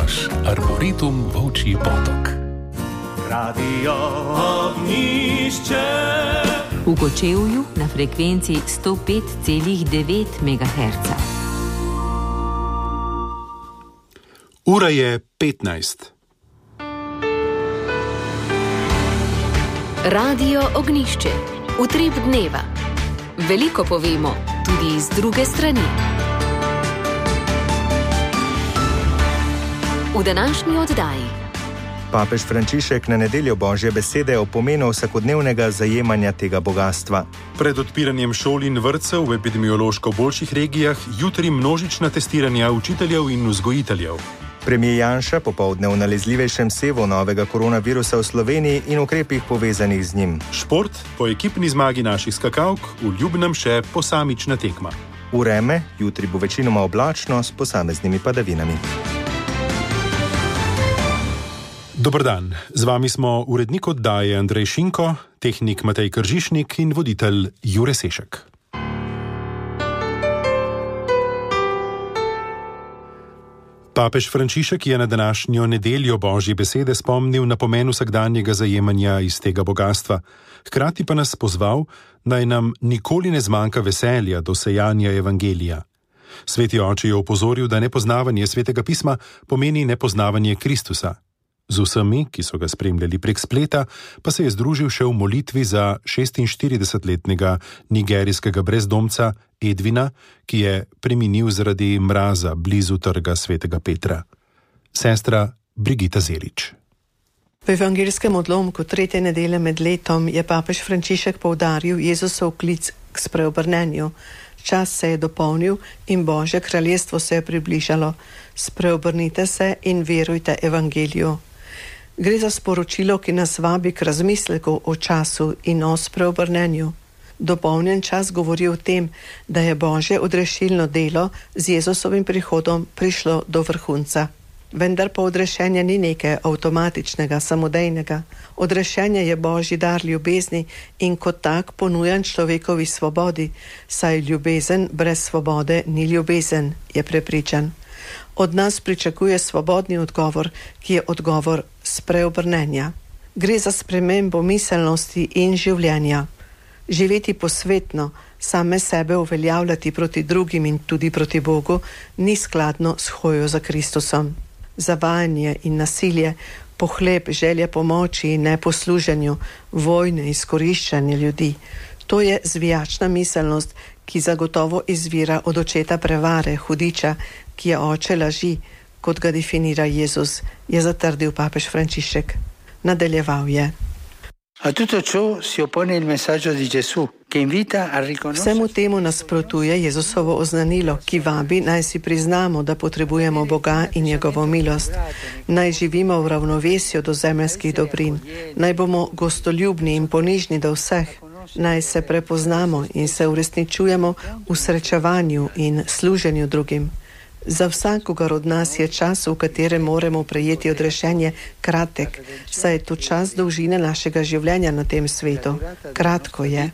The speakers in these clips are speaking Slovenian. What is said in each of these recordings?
Poslušaš Arboretum Volčji Potok. Radio Ognjišče. V Kočevju na frekvenci 105,9 MHz. Ura je 15. Radio Ognjišče. Utrip dneva. Veliko povemo, tudi z druge strani. V današnji oddaji. Papež Frančišek na nedeljo Božje besede o pomenu vsakodnevnega zajemanja tega bogastva. Pred odpiranjem šol in vrtcev v epidemiološko boljših regijah jutri množična testiranja učiteljev in vzgojiteljev. Premijer Janša popoldne v nalezljivejšem sevu novega koronavirusa v Sloveniji in ukrepih povezanih z njim. Šport, po ekipni zmagi naših skakalk, v Ljubnem še posamična tekma. Vreme, jutri bo večinoma oblačno s posameznimi padavinami. Dober dan, z vami smo urednik oddaje Andrej Šinko, tehnik Matej Kržišnik in voditelj Jure Sešek. Papež Frančišek je na današnjo nedeljo Božje besede spomnil na pomen vsakdanjega zajemanja iz tega bogastva. Hkrati pa nas pozval, naj nam nikoli ne zmanjka veselja do sejanja evangelija. Sveti oče je opozoril, da nepoznavanje svetega pisma pomeni nepoznavanje Kristusa. Z vsemi, ki so ga spremljali prek spleta, pa se je združil še v molitvi za 46-letnega nigerijskega brezdomca Edvina, ki je preminil zaradi mraza blizu trga svetega Petra. Sestra Brigita Zelič. V evangeljskem odlomku 3. nedelje med letom je papež Frančišek poudaril Jezusov klic k spreobrnenju. Čas se je dopolnil in Božje kraljestvo se je približalo. Spreobrnite se in verujte evangeliju. Gre za sporočilo, ki nas vabi k razmisleku o času in o spreobrnenju. Dopolnjen čas govori o tem, da je Božje odrešilno delo z Jezusovim prihodom prišlo do vrhunca. Vendar pa odrešenje ni nekaj avtomatičnega, samodejnega. Odrešenje je Božji dar ljubezni in kot tak ponujan človekovi svobodi, saj ljubezen brez svobode ni ljubezen, je prepričan. Od nas pričakuje svobodni odgovor, ki je odgovor spreobrnenja. Gre za spremembo miselnosti in življenja. Živeti posvetno, same sebe uveljavljati proti drugim in tudi proti Bogu, ni skladno s hojo za Kristusom. Zavajanje in nasilje, pohlep, želje pomoči in neposluženju, vojne, izkoriščanje ljudi. To je zvijačna miselnost, ki zagotovo izvira od očeta prevare, hudiča, ki je oče laži, kot ga definira Jezus, je zatrdil papež Frančišek. Nadaljeval je. Vsemu temu nasprotuje Jezusovo oznanilo, ki vabi, naj si priznamo, da potrebujemo Boga in njegovo milost. Naj živimo v ravnovesju do zemeljskih dobrin. Naj bomo gostoljubni in ponižni do vseh. Naj se prepoznamo in se uresničujemo v srečevanju in služenju drugim. Za vsakogar od nas je čas, v katerem moramo prejeti odrešenje, kratek, saj je to čas dolžine našega življenja na tem svetu. Kratko je.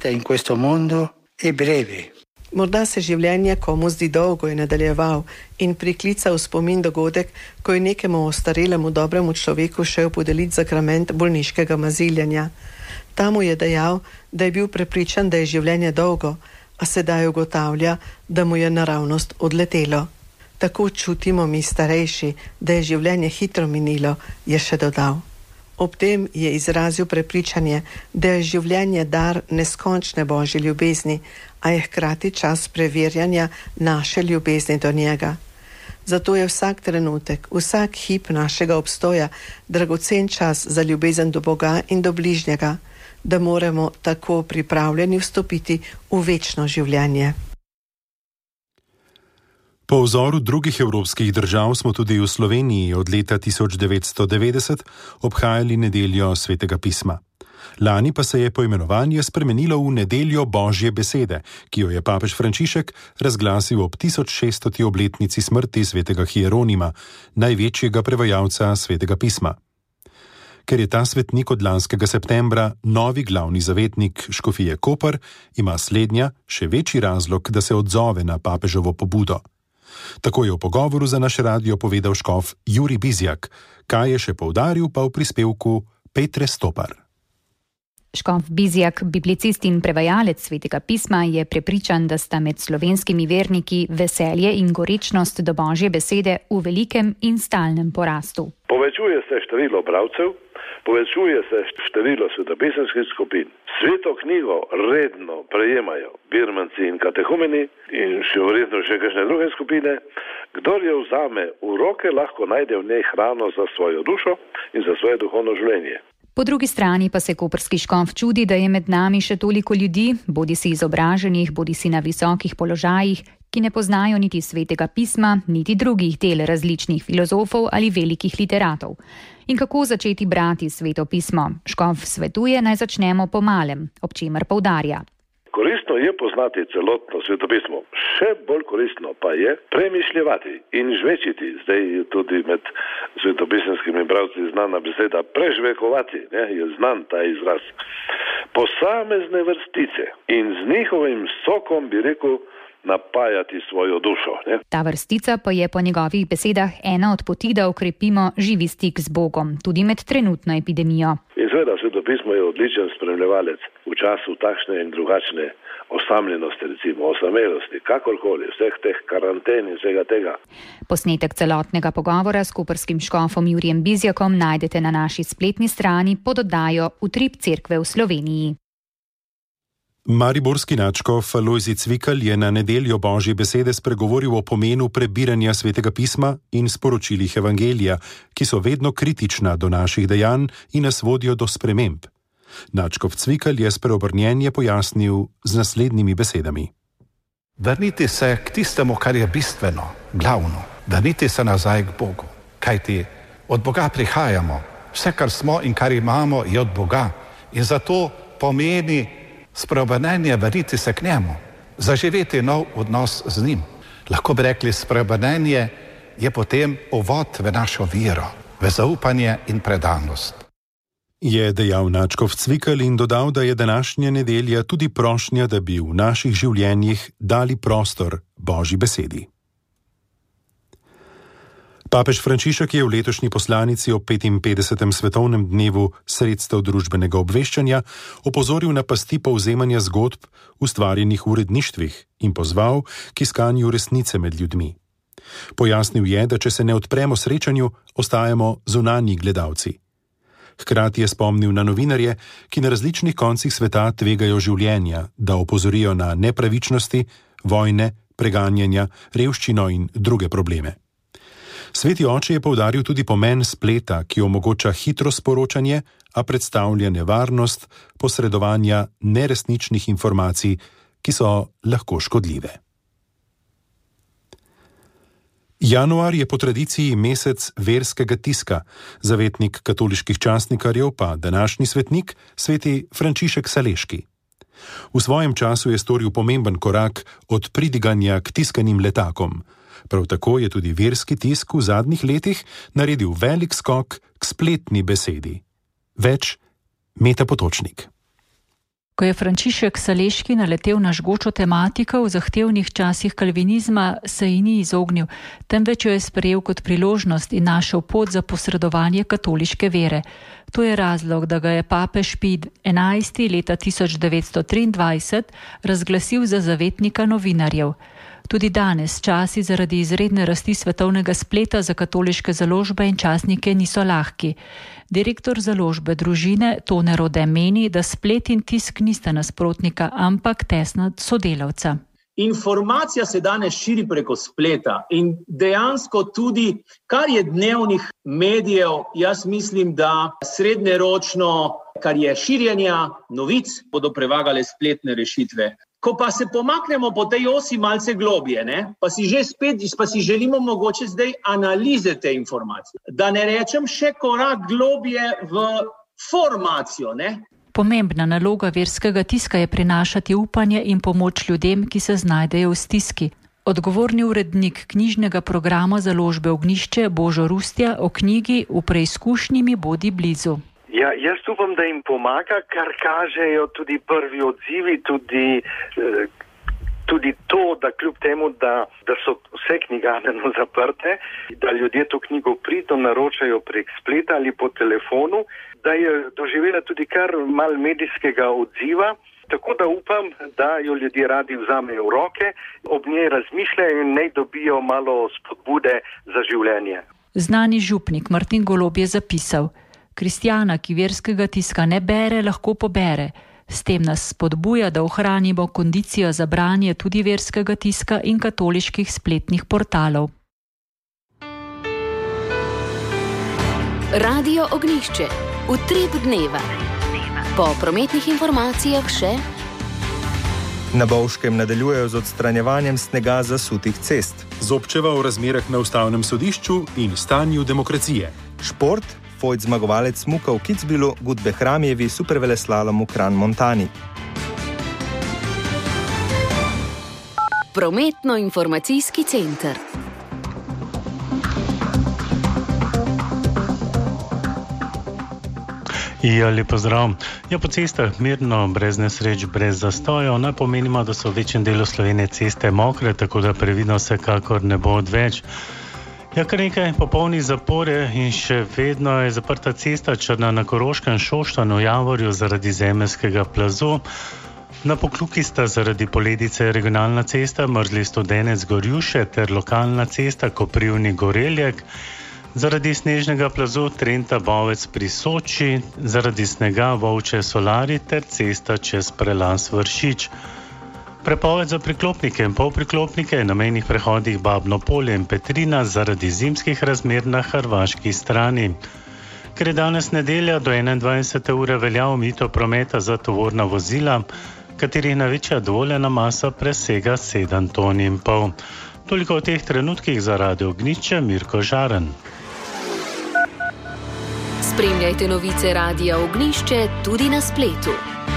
Morda se življenje komu zdi dolgo, je nadaljeval in priklical v spomin dogodek, ko je nekemu ostarelemu dobremu človeku šel podeliti sakrament bolniškega maziljenja. Ta mu je dejal, da je bil prepričan, da je življenje dolgo, a sedaj ugotavlja, da mu je naravnost odletelo. Tako čutimo mi starejši, da je življenje hitro minilo, je še dodal. Ob tem je izrazil prepričanje, da je življenje dar neskončne Božje ljubezni, a je hkrati čas preverjanja naše ljubezni do njega. Zato je vsak trenutek, vsak hip našega obstoja dragocen čas za ljubezen do Boga in do bližnjega, da moramo tako pripravljeni vstopiti v večno življenje. Po vzoru drugih evropskih držav smo tudi v Sloveniji od leta 1990 obhajali nedeljo svetega pisma. Lani pa se je poimenovanje spremenilo v nedeljo Božje besede, ki jo je papež Frančišek razglasil ob 1600. obletnici smrti svetega Hieronima, največjega prevajalca svetega pisma. Ker je ta svetnik od lanskega septembra novi glavni zavetnik škofije Koper, ima slednja še večji razlog, da se odzove na papeževo pobudo. Tako je v pogovoru za naš radio povedal škof Jurij Bizjak, kaj je še poudaril pa v prispevku Petre Stopar. Škof Bizjak, biblicist in prevajalec Svetega pisma, je prepričan, da sta med slovenskimi verniki veselje in gorečnost do Božje besede v velikem in stalnem porastu. Povečuje se število bralcev, povečuje se število svetopisemskih skupin. Sveto knjigo redno prejemajo birmanci in katehumeni in še verjetno še kakšne druge skupine. Kdor jo vzame v roke, lahko najde v njej hrano za svojo dušo in za svoje duhovno življenje. Po drugi strani pa se koprski škof čudi, da je med nami še toliko ljudi, bodisi izobraženih, bodisi na visokih položajih, ki ne poznajo niti Svetega pisma, niti drugih del različnih filozofov ali velikih literatov. In kako začeti brati Sveto pismo? Škof svetuje, naj začnemo po malem, ob čemer poudarja. Koristno je poznati celotno svetopismo. Še bolj koristno pa je premišljevati in žvečiti. Zdaj je tudi med svetopisemskimi bralci znana beseda prežvekovati, je znan ta izraz. Posamezne vrstice in z njihovim sokom, bi rekel, napajati svojo dušo. Ta vrstica pa je po njegovih besedah ena od poti, da okrepimo živi stik z Bogom, tudi med trenutno epidemijo. In seveda, svetopismo je odličen spremljevalec v času takšne in drugačne osamljenosti, recimo osamelosti, kakorkoli, vseh teh karanten in vsega tega. Posnetek celotnega pogovora s koprskim škofom Jurijem Bizjakom najdete na naši spletni strani pod oddajo Utrip cerkve v Sloveniji. Mariborski nadškof Lojzi Cvikl je na nedeljo Božje besede spregovoril o pomenu prebiranja Svetega pisma in sporočilih evangelija, ki so vedno kritična do naših dejanj in nas vodijo do sprememb. Nadškof Cvikl je spreobrnjenje pojasnil z naslednjimi besedami. Vrniti se k tistemu, kar je bistveno, glavno. Vrniti se nazaj k Bogu. Kajti od Boga prihajamo. Vse, kar smo in kar imamo, je od Boga. In zato pomeni spreobrnenje vrniti se k njemu. Zaživeti nov odnos z njim. Lahko bi rekli, spreobrnenje je potem uvod v našo vero, v zaupanje in predanost. Je dejal nadškof Cvikl in dodal, da je današnja nedelja tudi prošnja, da bi v naših življenjih dali prostor Božji besedi. Papež Frančišek je v letošnji poslanici ob 55. svetovnem dnevu sredstev družbenega obveščanja opozoril na pasti povzemanja zgodb ustvarjenih v uredništvih in pozval k iskanju resnice med ljudmi. Pojasnil je, da če se ne odpremo srečanju, ostajamo zunanji gledalci. Hkrati je spomnil na novinarje, ki na različnih koncih sveta tvegajo življenja, da opozorijo na nepravičnosti, vojne, preganjanja, revščino in druge probleme. Sveti oče je poudaril tudi pomen spleta, ki omogoča hitro sporočanje, a predstavlja nevarnost posredovanja neresničnih informacij, ki so lahko škodljive. Januar je po tradiciji mesec verskega tiska, zavetnik katoliških časnikarjev pa današnji svetnik, sveti Frančišek Saleški. V svojem času je storil pomemben korak od pridiganja k tiskanim letakom. Prav tako je tudi verski tisk v zadnjih letih naredil velik skok k spletni besedi. Več Meta Potočnik. Ko je Frančišek Saleški naletel na žgočo tematiko v zahtevnih časih kalvinizma, se ji ni izognil, temveč jo je sprejel kot priložnost in našel pot za posredovanje katoliške vere. To je razlog, da ga je papež Pij XI leta 1923 razglasil za zavetnika novinarjev. Tudi danes časi zaradi izredne rasti svetovnega spleta za katoliške založbe in časnike niso lahki. Direktor založbe Družine Tone Rode meni, da splet in tisk nista nasprotnika, ampak tesna sodelavca. Informacija se danes širi preko spleta in dejansko tudi, kar je dnevnih medijev, jaz mislim, da srednjeročno, kar je širjenja novic, bodo prevagale spletne rešitve. Ko pa se pomaknemo po tej osi malce globje, pa si želimo mogoče zdaj analize te informacije. Da ne rečem še korak globje v formacijo, Pomembna naloga verskega tiska je prinašati upanje in pomoč ljudem, ki se znajdejo v stiski. Odgovorni urednik knjižnega programa založbe Ognjišče Božo Rustja o knjigi V preizkušnji mi bodi blizu. Ja, jaz upam, da jim pomaga, kar kažejo tudi prvi odzivi, tudi tudi to, da kljub temu, da so vse knjigarne zaprte, da ljudje to knjigo pridno naročajo prek spleta ali po telefonu, da je doživela tudi kar mal medijskega odziva. Tako da upam, da jo ljudje radi vzamejo v roke, ob njej razmišljajo in naj dobijo malo spodbude za življenje. Znani župnik Martin Golob je zapisal: kristjana, ki verskega tiska ne bere, lahko pobere. S tem nas spodbuja, da ohranimo kondicijo za branje tudi verskega tiska in katoliških spletnih portalov. Radio Ognjišče. Utrip dneva. Po prometnih informacijah še. Na Bovškem nadaljujejo z odstranjevanjem snega zasutih cest. Zobčeva o razmerah na ustavnem sodišču in stanju demokracije. Šport, Fojt zmagovalec smuka v Kitzbühelu, Gudbe Hramjevi superveleslalom v Kran-Montani. Prometno-informacijski center. Ja, lep pozdrav. Po cestah mirno, brez nesreč, brez zastojev. Naj pomenimo, da so v večjem delu Slovenije ceste mokre, tako da previdno vsekakor ne bo odveč. Kar nekaj popolnih zapore in še vedno je zaprta cesta Črna na Koroškem, Šoštanu, Javorju zaradi zemeljskega plazu. Na Pokluki sta zaradi poledice regionalna cesta Mrzli Studenec Gorjuše ter lokalna cesta Koprivnik Goreljek. Zaradi snežnega plazu Trenta Bovec pri Soči, zaradi snega Volče Solari ter cesta čez prelaz Vršič. Prepoved za priklopnike in polpriklopnike na mejnih prehodih Babno Polje in Petrina zaradi zimskih razmer na hrvaški strani. Ker je danes nedelja, do 21. ure velja omejitev prometa za tovorna vozila, katerih največja dovoljena masa presega 7,5 ton. Toliko v teh trenutkih za Radio Ognjišče, Mirko Žaren. Spremljajte novice Radia Ognjišče tudi na spletu.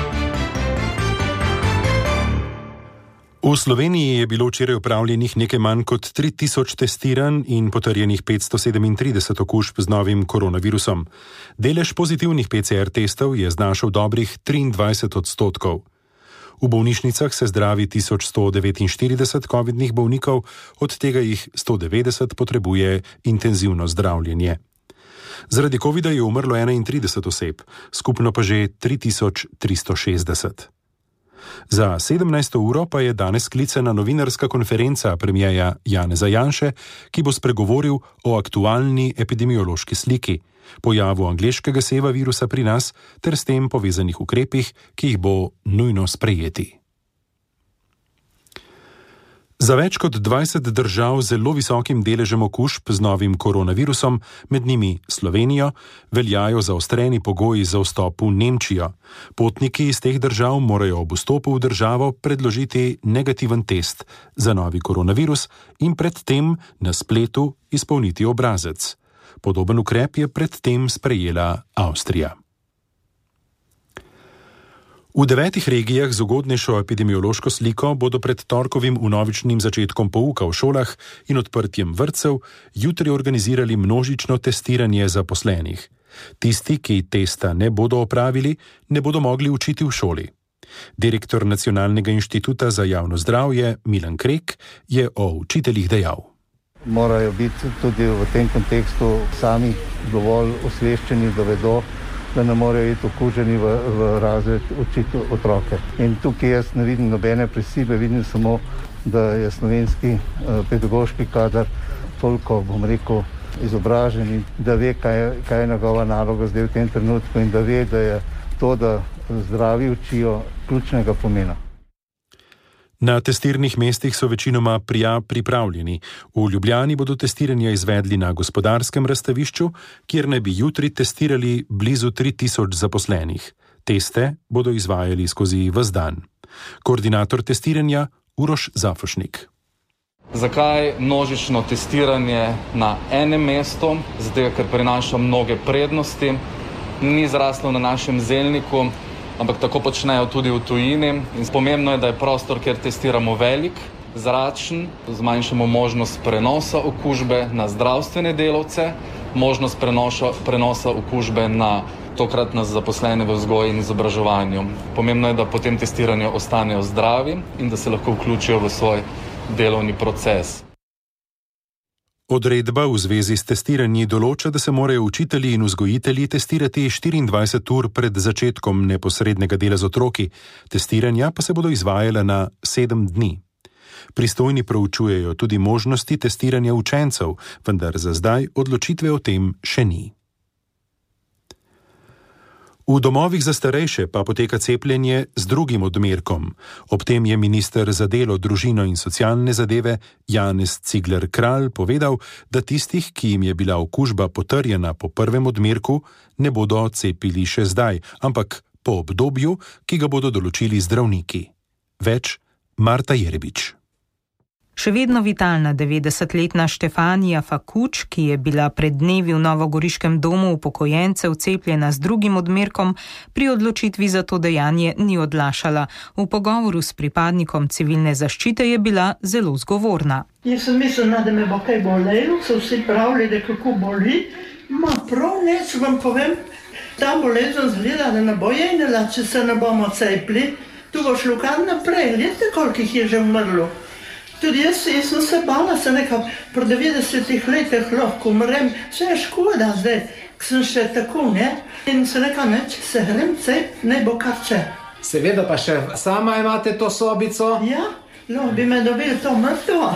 V Sloveniji je bilo včeraj opravljenih nekaj manj kot 3000 testiranj in potrjenih 537 okužb z novim koronavirusom. Delež pozitivnih PCR testov je znašal dobrih 23%. V bolnišnicah se zdravi 1149 covidnih bolnikov, od tega jih 190 potrebuje intenzivno zdravljenje. Zaradi covida je umrlo 31 oseb, skupno pa že 3360. Za 17. uro pa je danes sklicana novinarska konferenca premierja Janeza Janše, ki bo spregovoril o aktualni epidemiološki sliki, pojavu angleškega seva virusa pri nas ter s tem povezanih ukrepih, ki jih bo nujno sprejeti. Za več kot 20 držav z zelo visokim deležem okužb z novim koronavirusom, med njimi Slovenijo, veljajo zaostreni pogoji za vstop v Nemčijo. Potniki iz teh držav morajo ob vstopu v državo predložiti negativen test za novi koronavirus in predtem na spletu izpolniti obrazec. Podoben ukrep je predtem sprejela Avstrija. V 9 regijah z ugodnejšo epidemiološko sliko bodo pred torkovim vnovičnim začetkom pouka v šolah in odprtjem vrtcev jutri organizirali množično testiranje zaposlenih. Tisti, ki testa ne bodo opravili, ne bodo mogli učiti v šoli. Direktor Nacionalnega inštituta za javno zdravje Milan Krek je o učiteljih dejal. Morajo biti tudi v tem kontekstu sami dovolj osveščeni, da vedo, da ne morejo iti okuženi v razred učiti otroke. In tukaj jaz ne vidim nobene prisile, vidim samo, da je slovenski pedagoški kadar toliko, izobražen in da ve, kaj je njegova naloga zdaj v tem trenutku in da ve, da je to, da zdravi učijo, ključnega pomena. Na testirnih mestih so večinoma pripravljeni. V Ljubljani bodo testiranje izvedli na Gospodarskem razstavišču, kjer naj bi jutri testirali blizu 3000 zaposlenih. Teste bodo izvajali skozi ves dan. Koordinator testiranja Uroš Zafošnik. Zakaj množično testiranje na enem mestu? Zato, ker prinaša mnoge prednosti. Ni zraslo na našem zelniku, ampak tako počnejo tudi v tujini. In pomembno je, da je prostor, kjer testiramo, velik, zračen, zmanjšamo možnost prenosa okužbe na zdravstvene delavce, možnost prenosa okužbe na tokrat nas zaposlene v vzgoji in izobraževanju. Pomembno je, da po tem testiranju ostanejo zdravi in da se lahko vključijo v svoj delovni proces. Odredba v zvezi s testiranji določa, da se morajo učitelji in vzgojitelji testirati 24 ur pred začetkom neposrednega dela z otroki, testiranja pa se bodo izvajala na 7 dni. Pristojni proučujejo tudi možnosti testiranja učencev, vendar za zdaj odločitve o tem še ni. V domovih za starejše pa poteka cepljenje z drugim odmerkom. Ob tem je minister za delo, družino in socialne zadeve Janez Cigler Kralj povedal, da tistih, ki jim je bila okužba potrjena po prvem odmerku, ne bodo cepili še zdaj, ampak po obdobju, ki ga bodo določili zdravniki. Več Marta Jerebič. Še vedno vitalna 90-letna Štefanija Fakuč, ki je bila pred dnevi v Novogoriškem domu upokojencev cepljena z drugim odmerkom, pri odločitvi za to dejanje ni odlašala. V pogovoru s pripadnikom civilne zaščite je bila zelo zgovorna. Jaz sem mislila, da me bo kaj bolelo, so vsi pravili, da kako boli. Ma prav ne, če vam povem, ta bolezen zgleda, da ne bo jenila, če se ne bomo cepili. Tu bo šlo kar naprej, gledajte, koliko jih je že umrlo. Tudi jaz sem se bala, se nekaj po 90 letih lahko umrem, vse je škoda zdaj, ko sem še tako, ne? In se nekaj neč, se grem cep, ne bo kar če. Seveda pa še sama imate to sobico? Ja, lahko bi me dobili to mrtvo.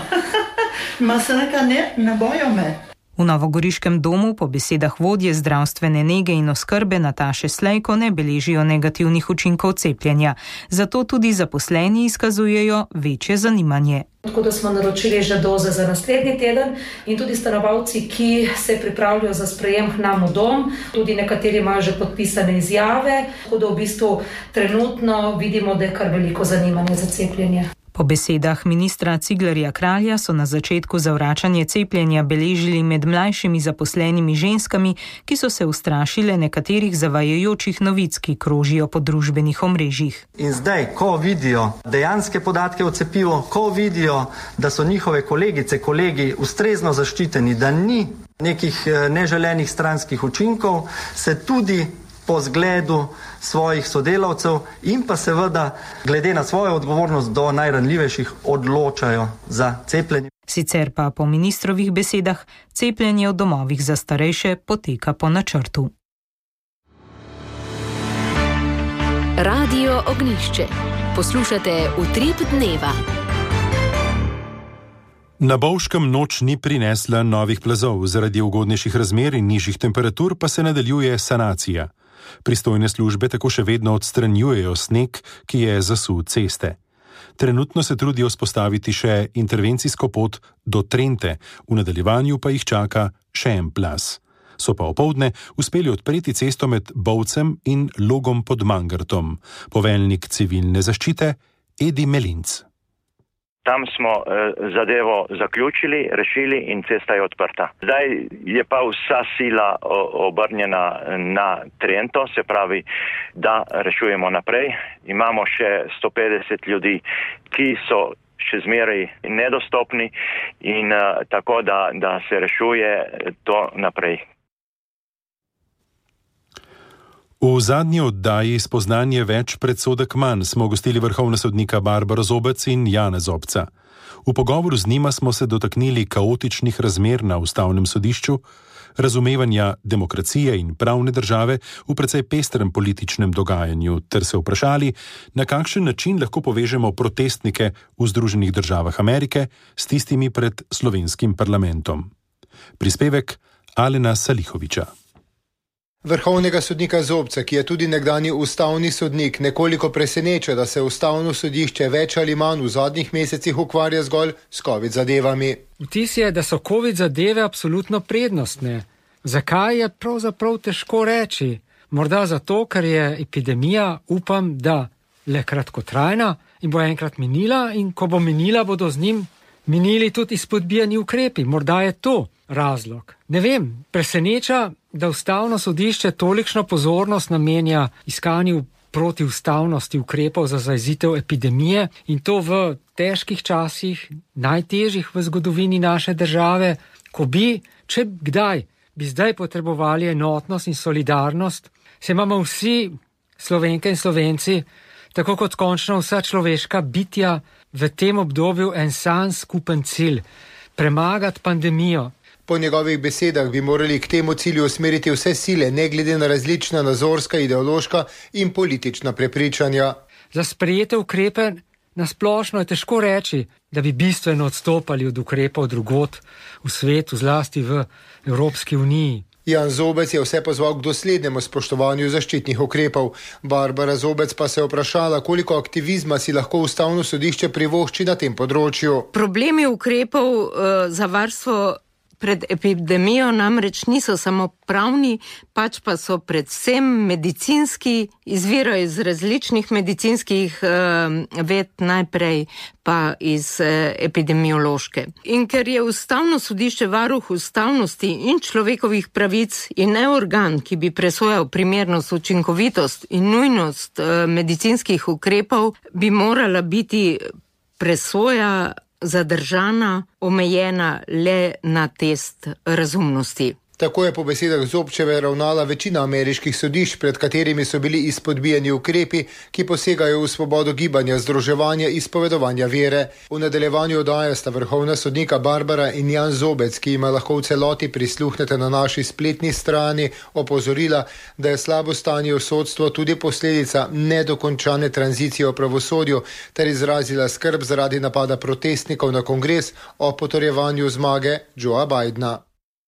Ma se nekaj ne bojo me. V Novogoriškem domu po besedah vodje zdravstvene nege in oskrbe Nataše Slejko ne beležijo negativnih učinkov cepljenja, zato tudi zaposleni izkazujejo večje zanimanje. Tako da smo naročili že doze za naslednji teden in tudi stanovalci, ki se pripravljajo za sprejem k nam v dom, tudi nekateri imajo že podpisane izjave, tako da v bistvu trenutno vidimo, da je kar veliko zanimanje za cepljenje. Po besedah ministra Ciglerja Kralja so na začetku zavračanje cepljenja beležili med mlajšimi zaposlenimi ženskami, ki so se ustrašile nekaterih zavajajočih novic, ki krožijo po družbenih omrežjih. In zdaj, ko vidijo dejanske podatke o cepivu, ko vidijo, da so njihove kolegice, kolegi ustrezno zaščiteni, da ni nekih neželenih stranskih učinkov, se tudi po zgledu svojih sodelavcev in pa seveda glede na svojo odgovornost do najranljivejših odločajo za cepljenje. Sicer pa po ministrovih besedah cepljenje v domovih za starejše poteka po načrtu. Radio Ognjišče. Poslušate Utrip dneva. Na Bovškem noč ni prinesla novih plazov, zaradi ugodnejših razmer in nižjih temperatur pa se nadaljuje sanacija. Pristojne službe tako še vedno odstranjujejo sneg, ki je zasul ceste. Trenutno se trudijo vzpostaviti še intervencijsko pot do Trente, v nadaljevanju pa jih čaka še en plaz. So pa opoldne uspeli odpreti cesto med Bovcem in Logom pod Mangartom. Poveljnik civilne zaščite Edi Melinc. Tam smo zadevo zaključili, rešili in cesta je odprta. Zdaj je pa vsa sila obrnjena na Trento, se pravi, da rešujemo naprej. Imamo še 150 ljudi, ki so še zmeraj nedostopni in tako, da se rešuje to naprej. V zadnji oddaji Spoznanje več, predsodek manj smo gostili vrhovna sodnika Barbaro Zobec in Jana Zobca. V pogovoru z njima smo se dotaknili kaotičnih razmer na Ustavnem sodišču, razumevanja demokracije in pravne države v precej pestrem političnem dogajanju ter se vprašali, na kakšen način lahko povežemo protestnike v Združenih državah Amerike s tistimi pred slovenskim parlamentom. Prispevek Alena Salihoviča. Vrhovnega sodnika Zobca, ki je tudi nekdanji ustavni sodnik, nekoliko preseneča, da se Ustavno sodišče več ali manj v zadnjih mesecih ukvarja zgolj s COVID zadevami. Vtis je, da so COVID zadeve absolutno prednostne. Zakaj je pravzaprav težko reči? Morda zato, ker je epidemija, upam, da le kratkotrajna in bo enkrat minila in ko bo minila, bodo z njim minili tudi izpodbijani ukrepi. Morda je to razlog. Ne vem, preseneča, da Ustavno sodišče tolikšno pozornost namenja iskanju protiustavnosti ukrepov za zajezitev epidemije in to v težkih časih, najtežjih v zgodovini naše države, ko bi, če kdaj, bi zdaj potrebovali enotnost in solidarnost, Se imamo vsi Slovenke in Slovenci, tako kot končno vsa človeška bitja, v tem obdobju en sam skupen cilj – premagati pandemijo. Po njegovih besedah bi morali k temu cilju usmeriti vse sile, ne glede na različna nazorska, ideološka in politična prepričanja. Za sprejete ukrepe nasplošno je težko reči, da bi bistveno odstopali od ukrepov drugod v svetu, zlasti v Evropski uniji. Jan Zobec je vse pozval k doslednemu spoštovanju zaščitnih ukrepov. Barbara Zobec pa se je vprašala, koliko aktivizma si lahko Ustavno sodišče privošči na tem področju. Problemi ukrepov za varstvo pred epidemijo namreč niso samo pravni, pač pa so predvsem medicinski, izvirajo iz različnih medicinskih ved, najprej pa iz epidemiološke. In ker je Ustavno sodišče varuh ustavnosti in človekovih pravic in ne organ, ki bi presojal primernost, učinkovitost in nujnost medicinskih ukrepov, bi morala biti presoja zadržana, omejena le na test razumnosti. Tako je po besedah Zobčeve ravnala večina ameriških sodišč, pred katerimi so bili izpodbijani ukrepi, ki posegajo v svobodo gibanja, združevanja, izpovedovanja vere. V nadaljevanju oddaje sta vrhovna sodnika Barbara in Jan Zobec, ki ima lahko v celoti prisluhnete na naši spletni strani, opozorila, da je slabo stanje v sodstvu tudi posledica nedokončane tranzicije v pravosodju, ter izrazila skrb zaradi napada protestnikov na kongres o potrjevanju zmage Joea Bidna.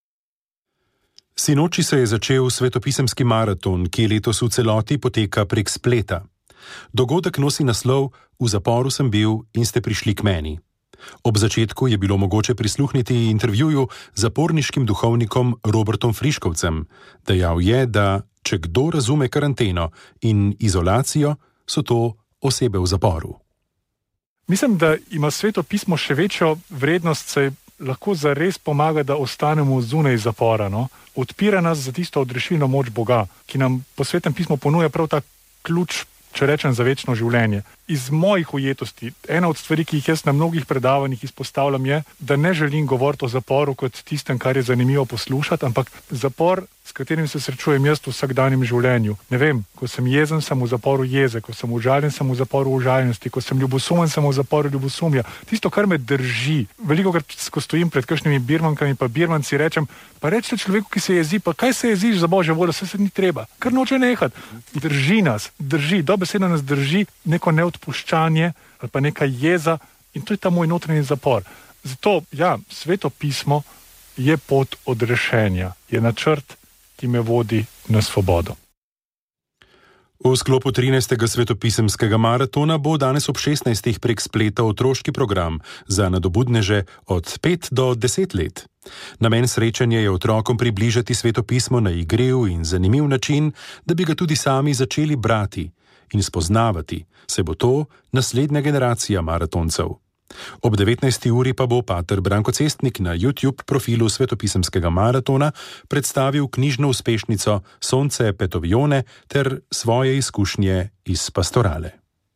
Sinoči se je začel svetopisemski maraton, ki letos v celoti poteka prek spleta. Dogodek nosi naslov V zaporu sem bil in ste prišli k meni. Ob začetku je bilo mogoče prisluhniti intervjuju z zaporniškim duhovnikom Robertom Friškovcem. Dejal je, da če kdo razume karanteno in izolacijo, so to osebe v zaporu. Mislim, da ima svetopismo še večjo vrednost, saj lahko zares pomaga, da ostanemo zunaj zapora. Odpira nas za tisto odrešilno moč Boga, ki nam po Svetem pismu ponuja prav ta ključ, če rečem, za večno življenje. Iz mojih ujetosti, ena od stvari, ki jih jaz na mnogih predavanjih izpostavljam, je, da ne želim govoriti o zaporu kot tistem, kar je zanimivo poslušati, ampak zapor, s katerim se srečujem jaz v vsakdanjem življenju. Ne vem, ko sem jezen, sem v zaporu jeze, ko sem užaljen, sem v zaporu užaljenosti, ko sem ljubosumen, sem v zaporu ljubosumja. Tisto, kar me drži. Velikokrat, ko stojim pred kakšnimi birmankami pa birmanci, rečem, pa rečete človeku, ki se jezi, pa kaj se jeziš za Božjo voljo, se ni treba. Kar noče nehati. Drži nas, dobesedno nas drži neko neodpuščanje ali pa neka jeza in to je ta moj notranji zapor. Zato, ja, Sveto pismo je pot odrešenja, je načrt, ki me vodi na svobodo. V sklopu 13. svetopisemskega maratona bo danes ob 16. prek spleta otroški program za nadobudneže od 5 do 10 let. Namen srečanja je otrokom približati svetopismo na igriv in zanimiv način, da bi ga tudi sami začeli brati in spoznavati, saj bo to naslednja generacija maratoncev. Ob 19. uri pa bo pater Branko Cestnik na YouTube profilu svetopisemskega maratona predstavil knjižno uspešnico Sonce Petovione ter svoje izkušnje iz pastorale.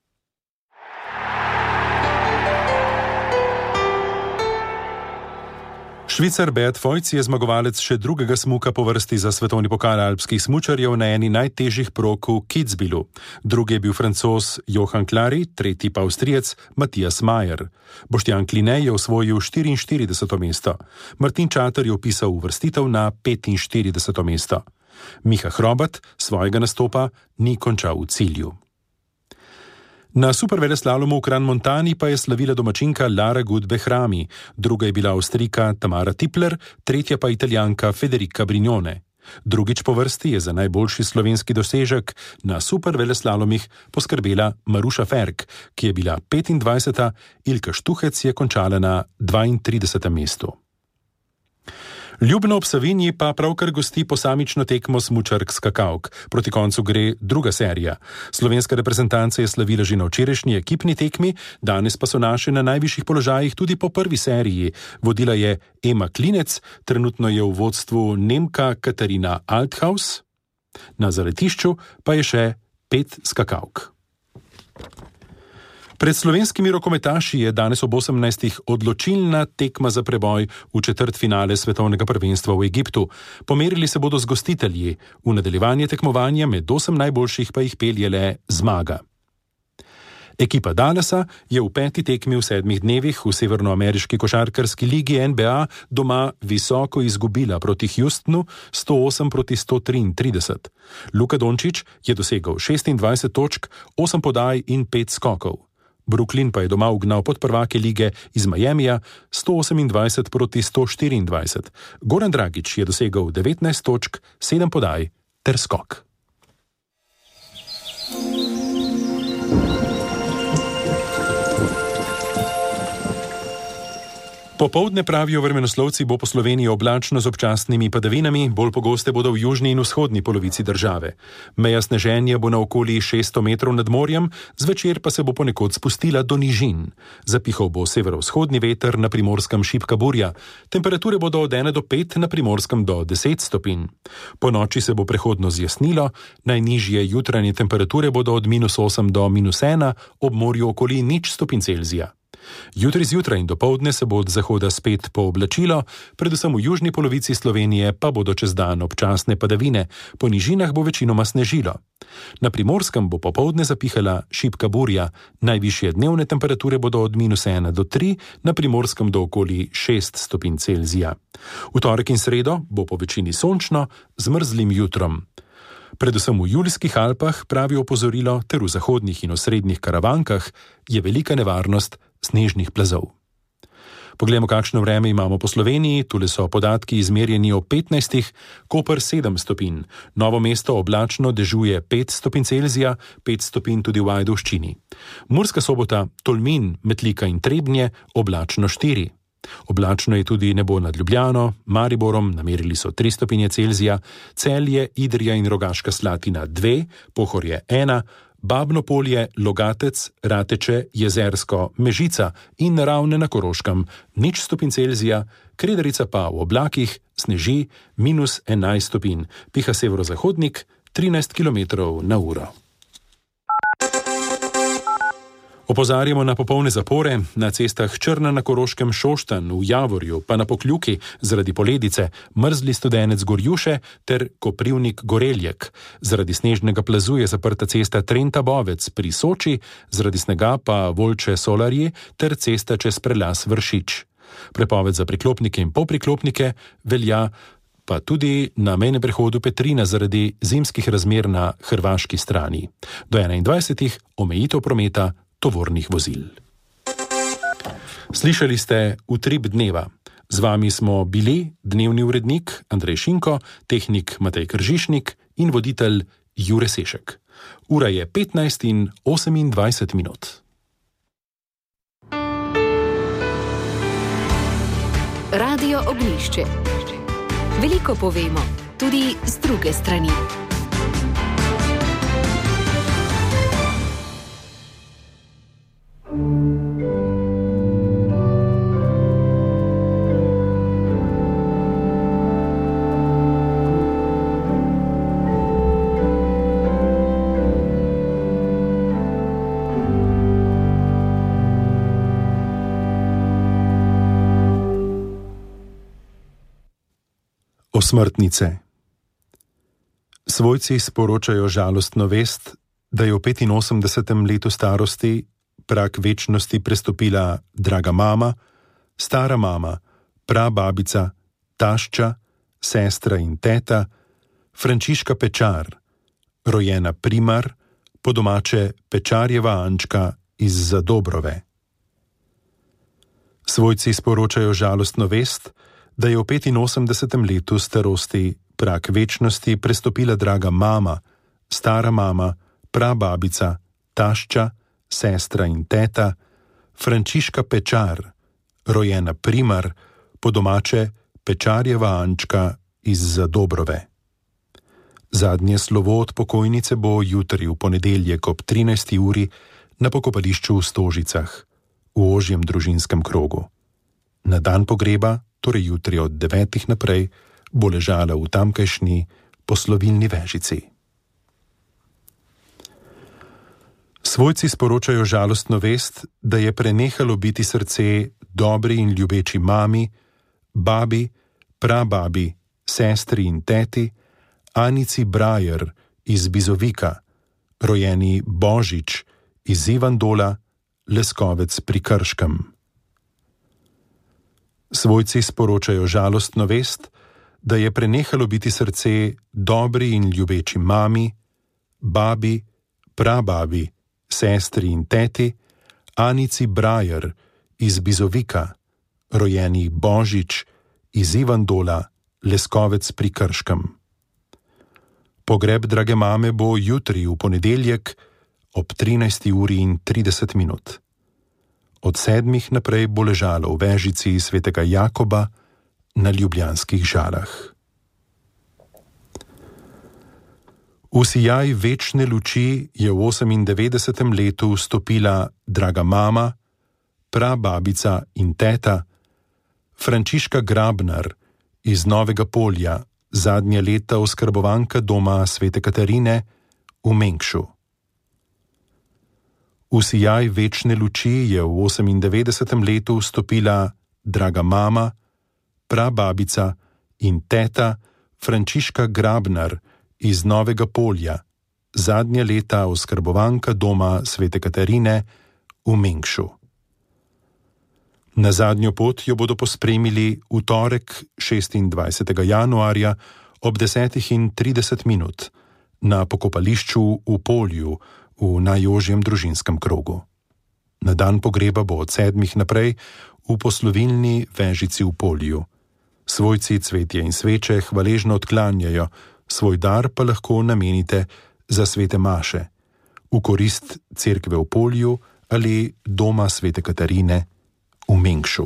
Švicar Beat Feuz je zmagovalec še drugega smuka po vrsti za svetovni pokal alpskih smučarjev na eni najtežjih prog v Kitzbühelu. Drugi je bil Francoz Johan Clary, tretji pa Avstrijec Matthias Mayer. Boštjan Kline je osvojil 44. mesto. Martin Čater je vpisal uvrstitev na 45. mesto. Miha Hrobat svojega nastopa ni končal v cilju. Na superveleslalomu v Kran-Montani pa je slavila domačinka Lara Gut Behrami, druga je bila Avstrijka Tamara Tipler, tretja pa Italijanka Federica Brignone. Drugič po vrsti je za najboljši slovenski dosežek na superveleslalomih poskrbela Maruša Ferk, ki je bila 25. Ilka Štuhec je končala na 32. mestu. Ljubno ob Savinji pa pravkar gosti posamično tekmo smučark skakavk. Proti koncu gre druga serija. Slovenska reprezentanca je slavila že na včerajšnji ekipni tekmi, danes pa so naše na najvišjih položajih tudi po prvi seriji. Vodila je Ema Klinec, trenutno je v vodstvu Nemka Katarina Althaus, na zaletišču pa je še 5 skakavk. Pred slovenskimi rokometaši je danes ob 18. odločilna tekma za preboj v četrtfinale svetovnega prvenstva v Egiptu. Pomerili se bodo z gostitelji, v nadaljevanje tekmovanja med 8 najboljših pa jih pelje le zmaga. Ekipa Dallasa je v 5. tekmi v 7 dnevih v severnoameriški košarkarski ligi NBA doma visoko izgubila proti Houstonu 108-133. Luka Dončić je dosegel 26 točk, 8 podaj in 5 skokov. Brooklyn pa je doma ugnal podprvake lige iz Miamija 128-124. Goran Dragić je dosegel 19 točk, 7 podaj ter skok. Popoldne, pravijo vremenoslovci, bo po Sloveniji oblačno z občasnimi padavinami, bolj pogoste bodo v južni in vzhodni polovici države. Meja sneženja bo na okoli 600 metrov nad morjem, zvečer pa se bo ponekod spustila do nižin. Zapihal bo severovzhodni veter, na Primorskem šibka burja. Temperature bodo od 1 do 5, na Primorskem do 10 stopinj. Po noči se bo prehodno zjasnilo, najnižje jutranje temperature bodo od -8 do -1, ob morju okoli 0 stopinj Celzija. Jutri zjutraj in dopoldne se bo od zahoda spet pooblačilo, predvsem v južni polovici Slovenije pa bodo čez dan občasne padavine, po nižinah bo večinoma snežilo. Na Primorskem bo popoldne zapihala šibka burja, najvišje dnevne temperature bodo od -1 do 3, na Primorskem do okoli 6 stopinj Celzija. V torek in sredo bo po večini sončno z mrzlim jutrom. Predvsem v Julijskih Alpah, pravi opozorilo, ter v zahodnih in osrednjih Karavankah je velika nevarnost snežnih plazov. Poglejmo, kakšno vreme imamo po Sloveniji. Tule so podatki izmerjeni o 15, Koper 7 stopinj, Novo mesto oblačno, dežuje 5 stopinj Celzija, 5 stopinj tudi v Ajdovščini. Murska Sobota, Tolmin, Metlika in Trebnje, oblačno 4. Oblačno je tudi nebo nad Ljubljano, Mariborom, namerili so 3 stopinje Celzija, Celje, Idrija in Rogaška Slatina 2, Pohorje 1, Babno Polje, Logatec, Rateče, Jezersko, Mežica in Ravne na Koroškem 0 stopinj Celzija, Kredarica pa v oblakih sneži -11 stopinj, piha severozahodnik 13 km/h. Opozarjamo na popolne zapore na cestah Črna na Koroškem, Šoštanj, v Javorju, pa na Pokljuki zaradi poledice, Mrzli Studenec Gorjuše ter Koprivnik Goreljek. Zaradi snežnega plazu je zaprta cesta Trenta-Bovec pri Soči, zaradi snega pa Volče Solarji ter cesta čez prelaz Vršič. Prepoved za priklopnike in polpriklopnike velja pa tudi na mejnem prehodu Petrina zaradi zimskih razmer na hrvaški strani. Do 21. omejitev prometa tovornih vozil. Slišali ste Utrip dneva. Z vami smo bili dnevni urednik Andrej Šinko, tehnik Matej Kržišnik in voditelj Jure Sešek. Ura je 15:28. Radio Ognjišče. Veliko povemo, tudi z druge strani. Osmrtnice. Svojci sporočajo žalostno vest, da je v 85. letu starosti prag večnosti prestopila draga mama, stara mama, prababica, tašča, sestra in teta, Frančiška Pečar, rojena Primar, po domače Pečarjeva Ančka iz Zadobrove. Svojci sporočajo žalostno vest, da je v 85. letu starosti prag večnosti prestopila draga mama, stara mama, prababica, tašča, sestra in teta, Frančiška Pečar, rojena Primar, po domače Pečarjeva Ančka iz Zadobrove. Zadnje slovo od pokojnice bo jutri v ponedeljek ob 13. uri na pokopališču v Stožicah, v ožjem družinskem krogu. Na dan pogreba, torej jutri od 9. naprej, bo ležala v tamkajšnji poslovilni vežici. Svojci sporočajo žalostno vest, da je prenehalo biti srce dobri in ljubeči mami, babi, prababi, sestri in teti, Anici Brajer iz Bizovika, rojeni Božič iz Ivandola, Leskovec pri Krškem. Svojci sporočajo žalostno vest, da je prenehalo biti srce dobri in ljubeči mami, babi, prababi, sestri in teti, Anici Brajer iz Bizovika, rojeni Božič iz Ivandola, Leskovec pri Krškem. Pogreb drage mame bo jutri v ponedeljek ob 13:30. Od 7 naprej bo ležalo v vežici svetega Jakoba na Ljubljanskih Žalah. V sijaj večne luči je v 98. letu vstopila draga mama, prababica in teta, Frančiška Grabnar iz Novega Polja, zadnje leta oskrbovanka doma svete Katarine v Mengšu. V sijaj večne luči je v 98. letu vstopila draga mama, prababica in teta Frančiška Grabnar iz Novega Polja, zadnje leta oskrbovanka doma svete Katarine v Mengšu. Na zadnjo pot jo bodo pospremili v torek 26. januarja ob 10:30 na pokopališču v Polju v najožjem družinskem krogu. Na dan pogreba bo od 7 naprej v poslovilni vežici v Polju. Svojci cvetje in sveče hvaležno odklanjajo, svoj dar pa lahko namenite za svete maše, v korist cerkve v Polju ali doma svete Katarine v Mengšu.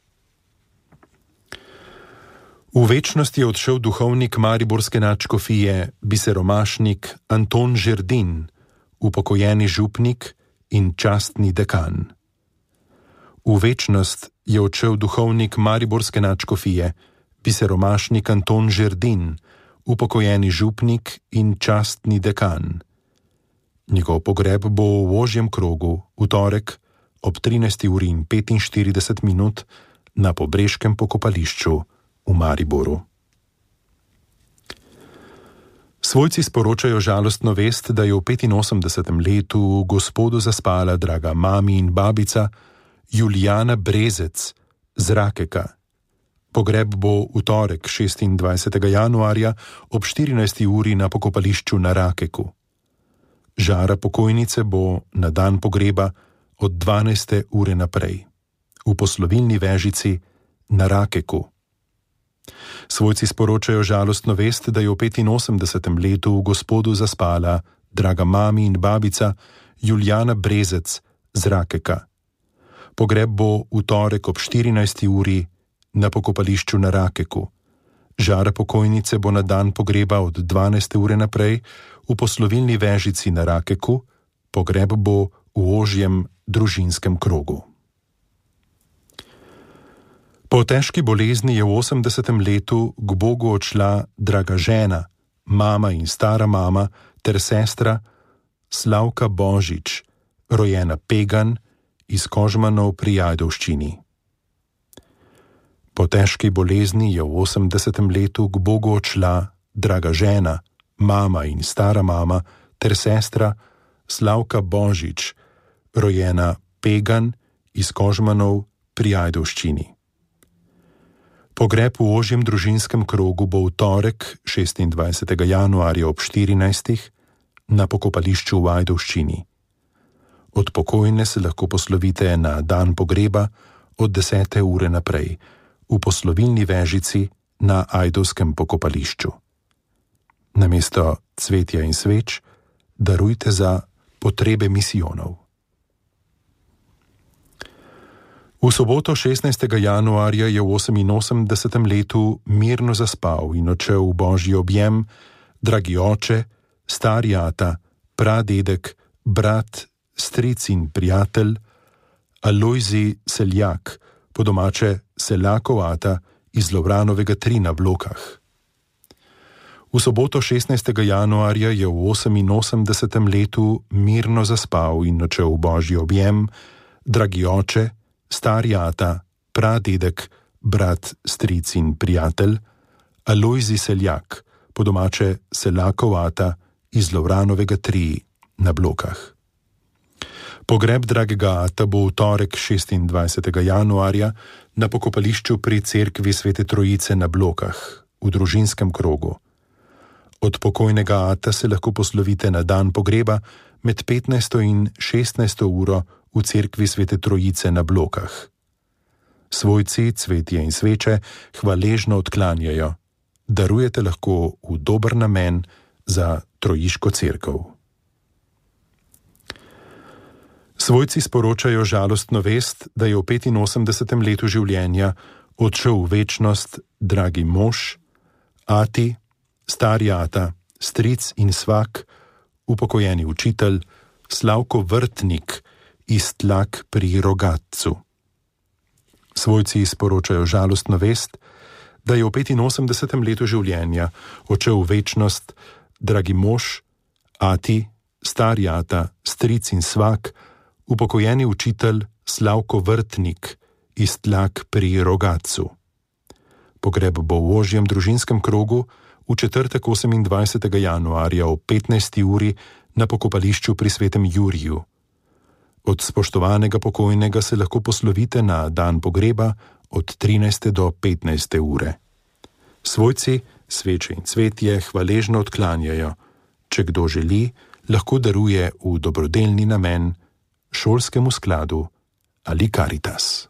V večnost je odšel duhovnik mariborske nadškofije, biseromašnik Anton Žerdin, upokojeni župnik in častni dekan. V večnost je odšel duhovnik mariborske nadškofije, biseromašnik Anton Žerdin, upokojeni župnik in častni dekan. Njegov pogreb bo v ožjem krogu v torek ob 13:45 na Pobreškem pokopališču v Mariboru. Svojci sporočajo žalostno vest, da je v 85. letu Gospodu zaspala draga mami in babica Julijana Brezec z Rakeka. Pogreb bo v torek 26. januarja ob 14. uri na pokopališču na Rakeku. Žara pokojnice bo na dan pogreba od 12. ure naprej v poslovilni vežici na Rakeku. Svojci sporočajo žalostno vest, da je v 85. letu Gospodu zaspala draga mami in babica Julijana Brezec z Rakeka. Pogreb bo v torek ob 14. uri na pokopališču na Rakeku. Žara pokojnice bo na dan pogreba od 12. ure naprej v poslovilni vežici na Rakeku. Pogreb bo v ožjem družinskem krogu. Po težki bolezni je v 80. letu k Bogu odšla draga žena, mama in stara mama ter sestra Slavka Božič, rojena Pegan iz Kožmanov pri Ajdovščini. Po težki bolezni je v 80. letu k Bogu odšla draga žena, mama in stara mama ter sestra Slavka Božič, rojena Pegan iz Kožmanov pri Ajdovščini. Pogreb v ožjem družinskem krogu bo v torek 26. januarja ob 14. na pokopališču v Ajdovščini. Od pokojne se lahko poslovite na dan pogreba od 10. ure naprej v poslovilni vežici na Ajdovskem pokopališču. Namesto cvetja in sveč darujte za potrebe misijonov. V soboto 16. januarja je v 88. letu mirno zaspal in odšel v božji objem dragi oče, stari ata, pradedek, brat, stric in prijatelj Alojzij Seljak, po domače Seljakov ata iz Lovranovega 3 na Blokah. V soboto 16. januarja je v 88. letu mirno zaspal in odšel v božji objem dragi oče, stari ata, pradedek, brat, stric in prijatelj, Alojzij Seljak, po domače Selakov ata iz Lovranovega 3 na Blokah. Pogreb dragega ata bo v torek 26. januarja na pokopališču pri cerkvi Svete Trojice na Blokah, v družinskem krogu. Od pokojnega ata se lahko poslovite na dan pogreba med 15. in 16. uro v cerkvi Svete Trojice na Blokah. Svojci, cvetje in sveče hvaležno odklanjajo. Darujete lahko v dober namen za Trojiško cerkev. Svojci sporočajo žalostno vest, da je v 85. letu življenja odšel v večnost dragi mož, ati, stari ata, stric in svak, upokojeni učitelj Slavko Vrtnik iz Tlak pri Rogatcu. Svojci sporočajo žalostno vest, da je v 85. letu življenja odšel v večnost dragi mož, ati, stari ata, stric in svak, upokojeni učitelj Slavko Vrtnik iz Tlak pri Rogatcu. Pogreb bo v ožjem družinskem krogu v četrtek 28. januarja o 15. uri na pokopališču pri Svetem Juriju. Od spoštovanega pokojnega se lahko poslovite na dan pogreba od 13. do 15. ure. Svojci, sveče in cvetje hvaležno odklanjajo. Če kdo želi, lahko daruje v dobrodelni namen šolskemu skladu ali Caritas.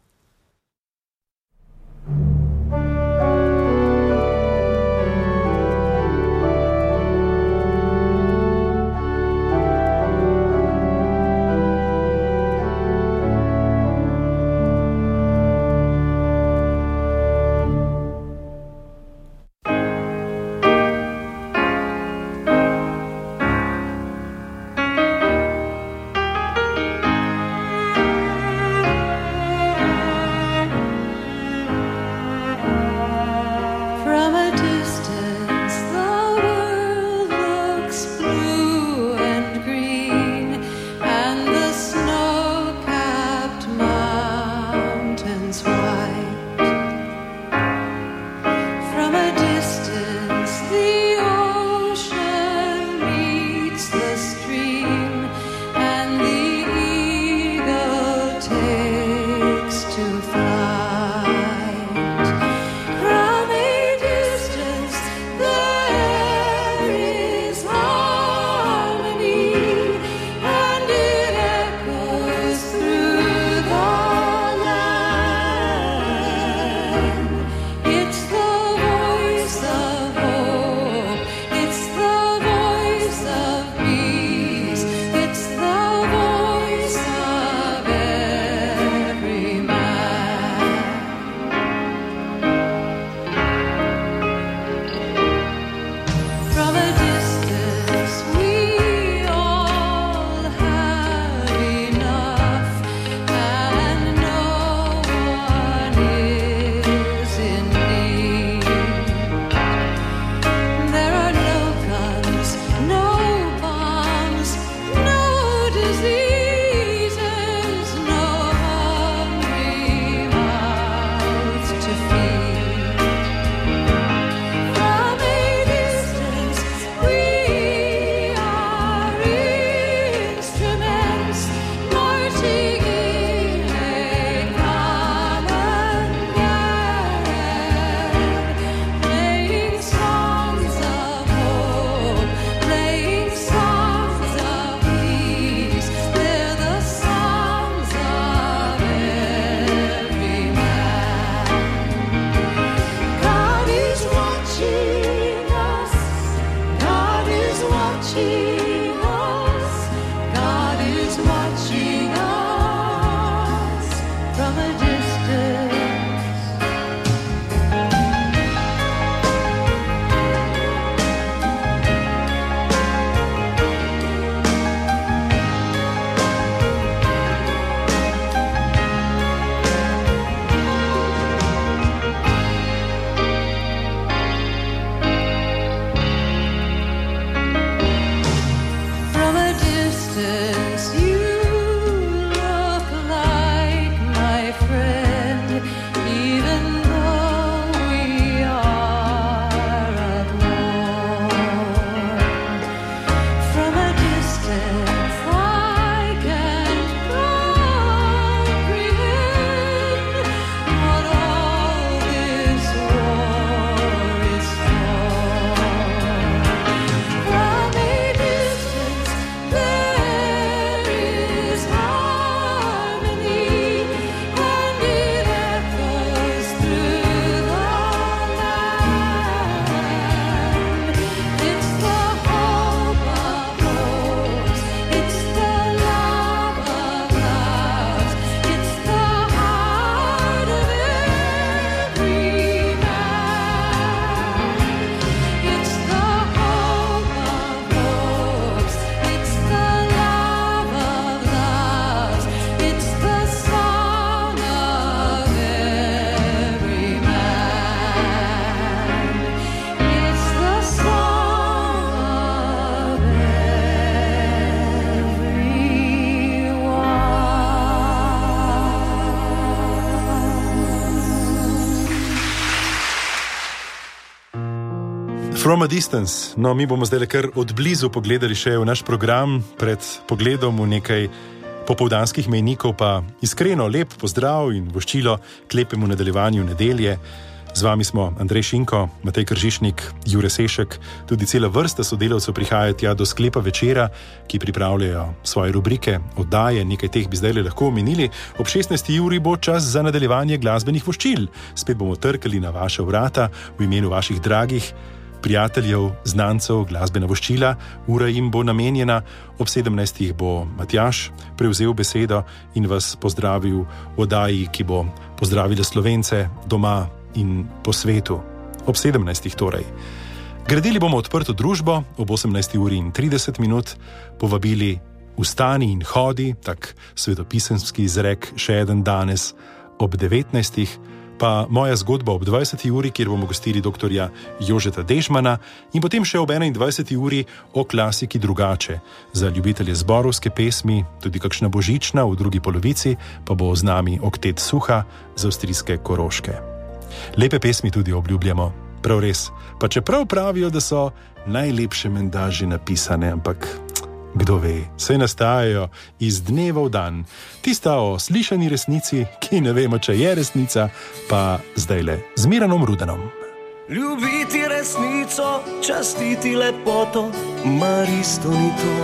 From a distance. No, mi bomo zdaj kar od blizu pogledali še v naš program, pred pogledom v nekaj popoldanskih mejnikov pa iskreno lep pozdrav in voščilo k lepemu nadaljevanju nedelje. Z vami smo Andrej Šinko, Matej Kržišnik, Jure Sešek, tudi cela vrsta sodelavcev prihaja tja do sklepa večera, ki pripravljajo svoje rubrike, oddaje, nekaj teh bi zdaj lahko omenili. Ob 16. uri bo čas za nadaljevanje glasbenih voščil. Spet bomo trkali na vaša vrata v imenu vaših dragih prijateljev, znancev, glasbena voščila. Ura jim bo namenjena. Ob 17. bo Matjaž prevzel besedo in vas pozdravil v oddaji, ki bo pozdravila Slovence doma in po svetu. Ob 17. torej. Gradili bomo odprto družbo, ob 18. uri in 30 minut povabili vstani in hodi, tak svetopisemski izrek še eden danes, ob 19. pa moja zgodba ob 20. uri, kjer bomo gostili doktorja Jožeta Dežmana in potem še ob 21. uri o klasiki drugače. Za ljubitelje zborovske pesmi, tudi kakšna božična v drugi polovici, pa bo z nami oktet Suha z avstrijske Koroške. Lepe pesmi tudi obljubljamo, prav res, pa čeprav pravijo, da so najlepše menda že napisane, ampak kdo ve, saj nastajajo iz dneva v dan. Tista o slišani resnici, ki ne vemo, če je resnica, pa zdajle z Miranom Rudanom. Ljubiti resnico, častiti lepoto, mar isto ni to.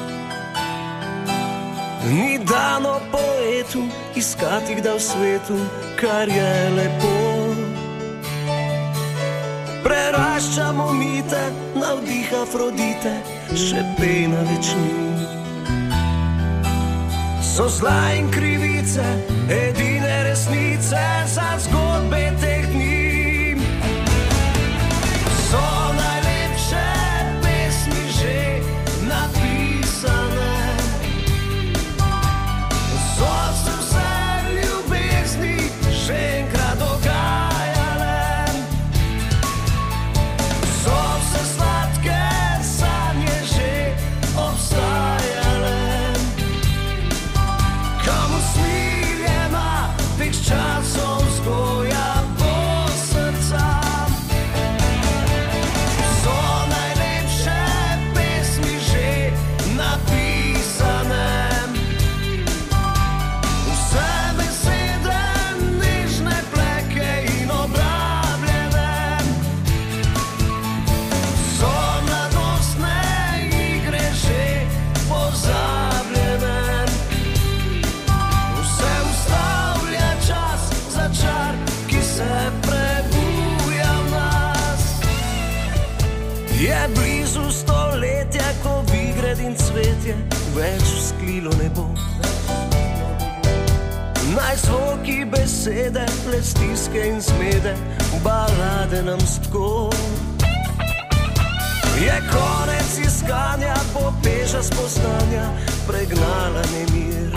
Ni dano poetu iskati kdaj v svetu, kar je lepo. Preraščamo mite, navdih Afrodite, še pena večni. So zla in krivice, edine resnice za zgodbe teh dni. So najlepše pesmi že napisane. So se vse ljubezni še enkrat dogajale. So vse sladke sanje že obstajale. Kam usmiljena teh časov vzgoja bo srca. So najlepše pesmi že napisane. Vse besede nežne pleke in obrabljene. So mladostne igre že pozabljene. Vse ustavlja čas za čar, ki se prebuja v nas. Je blizu stoletja, ko vigred in cvetje več vzklilo ne bo. Naj zvoki besede, le stiske in zmede, balade nam stko. Je konec iskanja, popeža spoznanja, pregnala nemir.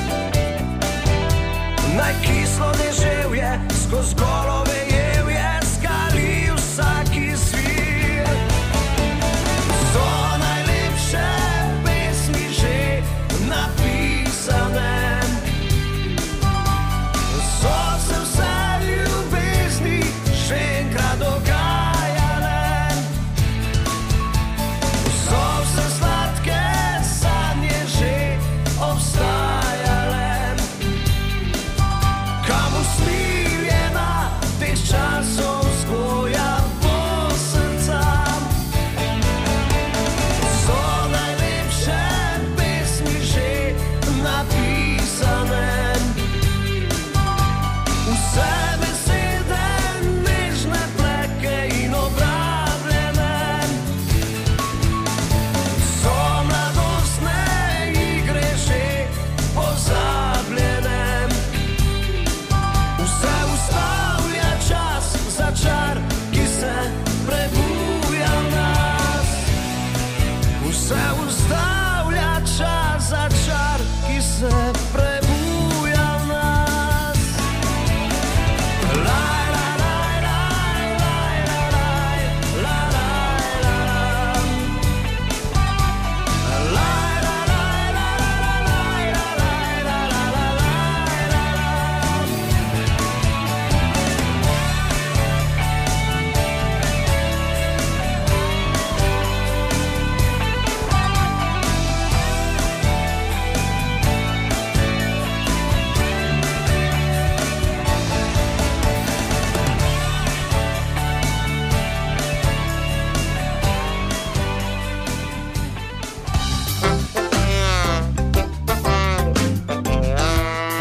Naj kislo deževje, skozi golo vejevje, skali vsaki svir. So najlepše pesmi že napisane. So se vse ljubezni še enkrat dogajale. So vse sladke sanje že obstajale. Kam usmiljena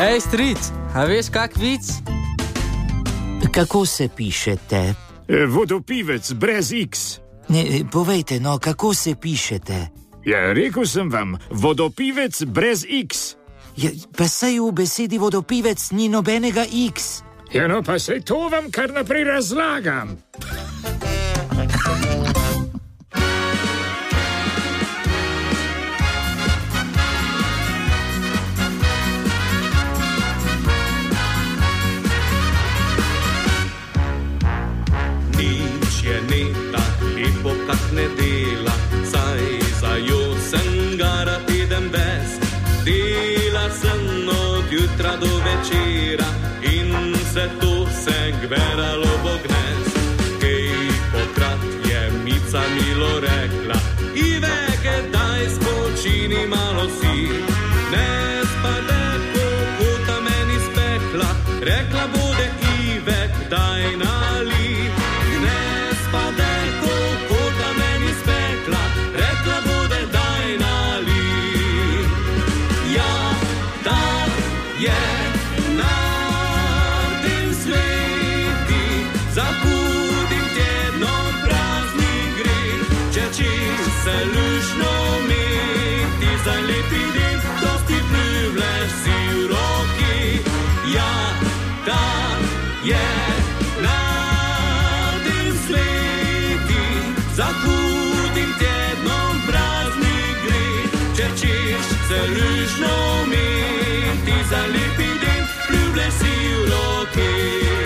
Hej, stric, a veš kak vic? Kako se pišete? Vodopivec brez X. Ne, povejte, no, kako se pišete? Ja, rekel sem vam, vodopivec brez X. Ja, pa saj v besedi vodopivec ni nobenega X. Ja, no, pa saj to vam kar naprej razlagam. Kak nedela, saj za jo sem gara teden ves. Dela sem od jutra do večera in se to se gveralo bognes. Kej pokrat je Mica milo rekla, Iveke daj spočini malo si. Ne spade kokota meni spekla, rekla bude Ivek daj nali. Ne spade lužno umeti za lepi den, ljublje si v roke.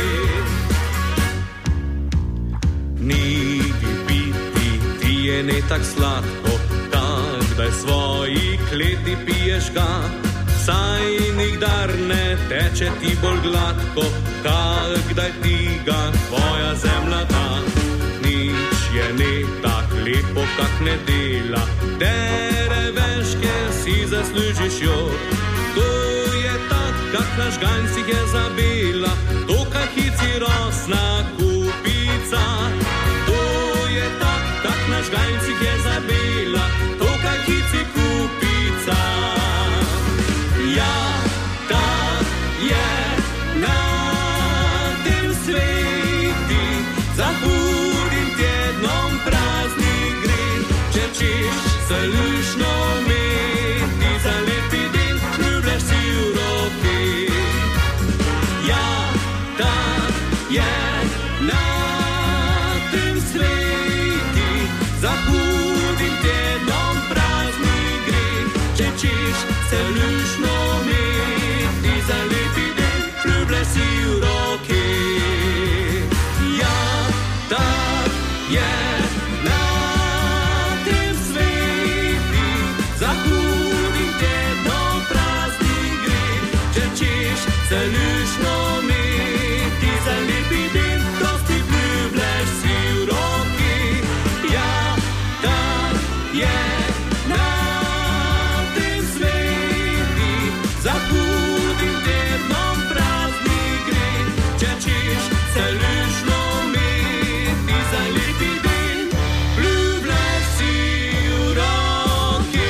Nigi piti, pije ne tak sladko, tak da svoji kleti piješ ga. Saj nikdar ne teče ti bolj gladko, kak da ti ga tvoja zemlja da. Nič je ne tak lepo, kak ne dela, tere veške si zaslužiš jo. To je tak, kak naš gancik je zabila, to kak hici rosna kupica. To je tak, kak naš gancik je zabila, to kak hici kupica. Ja, tak je na tem sveti, za hudim tednom praznik gre, če češ se lušno umeti za lepi den, ljubljaš si v roke. Ja, tak je na tem sveti, za hudim tednom praznik gre, če češ se lušno umeti za lepi den, ljubljaš si v roke. Ja, tak je na tem sveti, za hudim tednom praznik gre, če češ se lušno umeti za lepi den, dosti ljubljaš si v roke. Ja, tak je na tem sveti, za hudim tednom praznik gre, če češ se lušno umeti za lepi den, ljubljaš si v roke.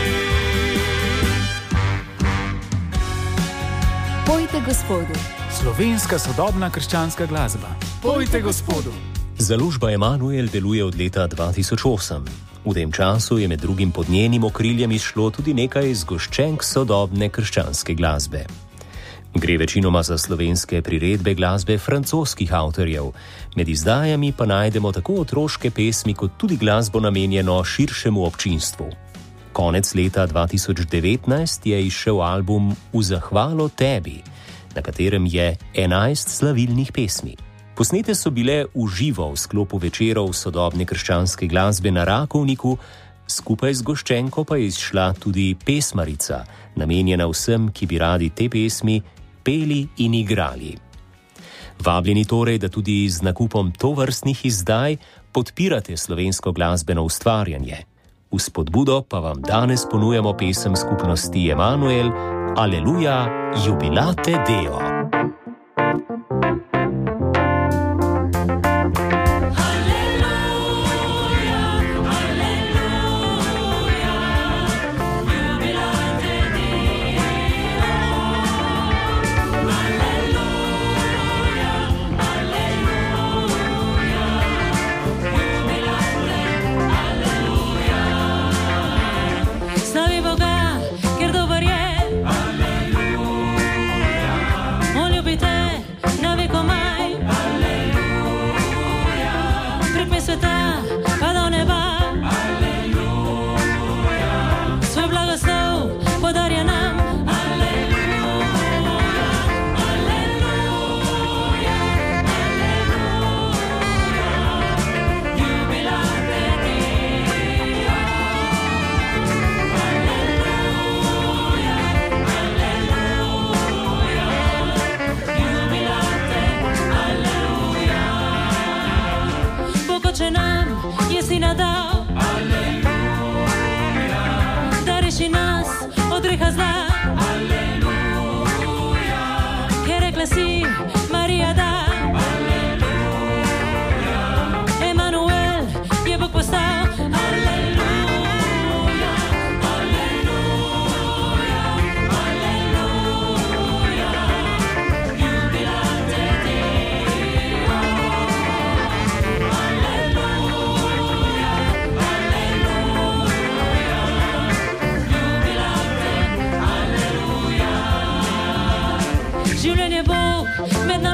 Pojte Gospodu. Slovenska sodobna krščanska glasba. Pojte Gospodu. Založba Emanuel deluje od leta 2008. V tem času je med drugim pod njenim okriljem izšlo tudi nekaj zgoščenk sodobne krščanske glasbe. Gre večinoma za slovenske priredbe glasbe francoskih avtorjev, med izdajami pa najdemo tako otroške pesmi kot tudi glasbo namenjeno širšemu občinstvu. Konec leta 2019 je izšel album V zahvalo tebi, na katerem je 11 slavilnih pesmi. Posnete so bile v živo v sklopu večerov sodobne krščanske glasbe na Rakovniku, skupaj z goščenko pa je izšla tudi pesmarica, namenjena vsem, ki bi radi te pesmi peli in igrali. Vabljeni torej, da tudi z nakupom tovrstnih izdaj podpirate slovensko glasbeno ustvarjanje. V spodbudo pa vam danes ponujamo pesem skupnosti Emanuel Aleluja, jubilate Deo.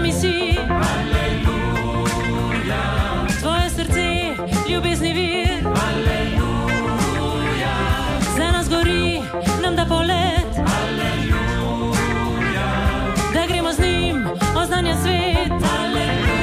nami si. Aleluja. Tvoje srce, ljubezni vir. Aleluja. Za nas gori, nam da polet. Aleluja. Da gremo z njim, oznanja svet. Aleluja.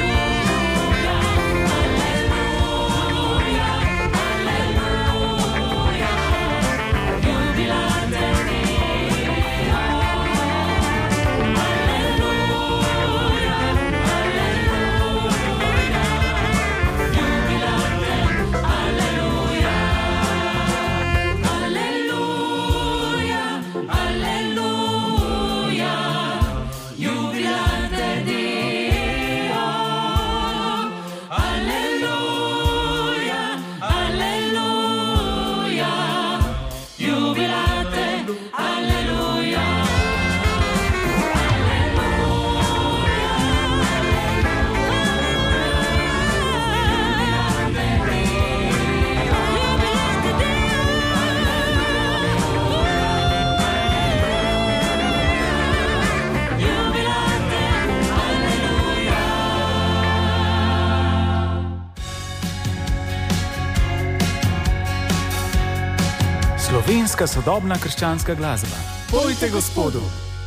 Slovenska sodobna krščanska glasba. Pojte Gospodu!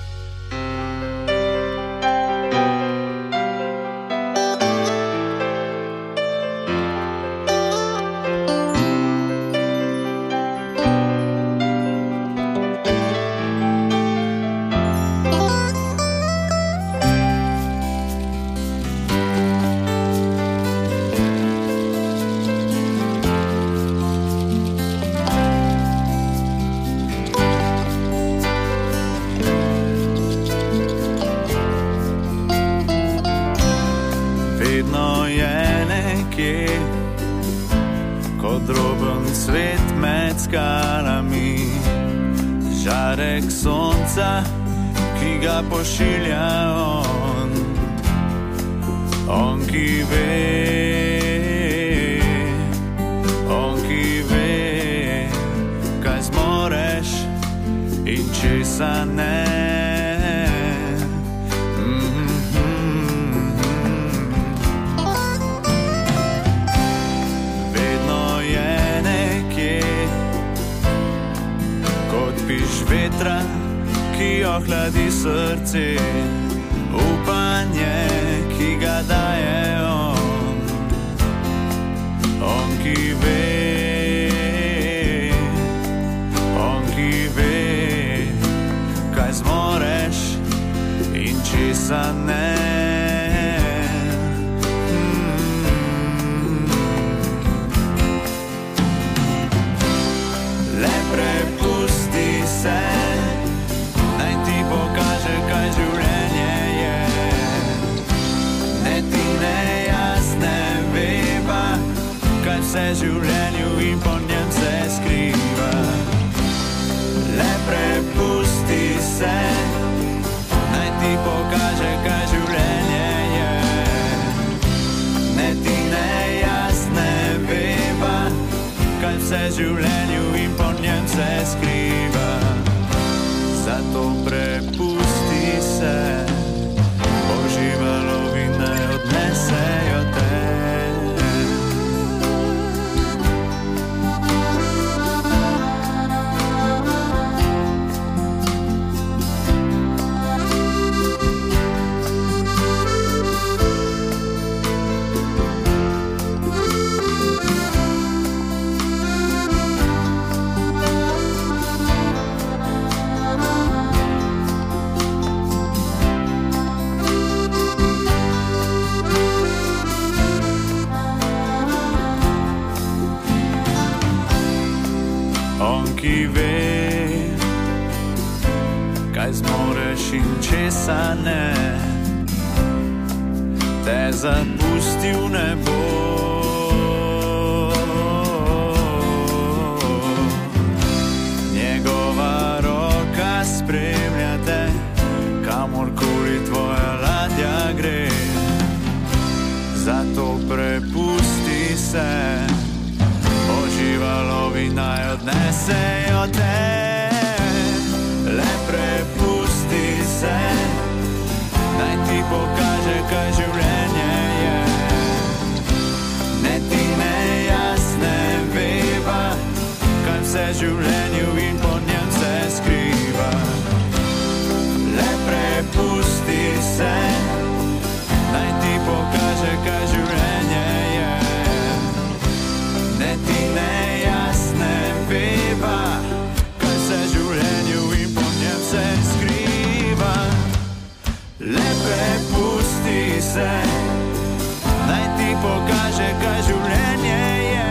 Žarek sonca, ki ga pošilja on ki ve, kaj zmoreš in česa ne. Vedno je nekje kot piš vetra, ki ohladi srce, upanje, ki ga daje on ki ve, kaj zmoreš in česa ne. Le prepusti se, naj ti pokaže, kaj življenje je. Ne ti ne jaz ne veva, kaj vse življenju in po njem se skriva. Le prepusti se, naj ti pokaže, kaj življenje je. Ne ti ne jaz ne veva, kaj vse življenju in po njem se skriva. Zato prepusti se, Božji valovi naj odnesejo te. Ki ve, kaj zmoreš in česa ne, te zapustil ne bo. Njegova roka spremlja te, kamorkoli tvoja ladja gre. Zato prepusti se, Božji valovi naj odnesejo te. Le prepusti se, naj ti pokaže, se življenju in po njem se skriva. Le prepusti se, naj ti pokaže, kaj življenje je. Ne ti nejasne veva, kaj se življenju in po njem se skriva. Le prepusti se, naj ti pokaže, kaj življenje je.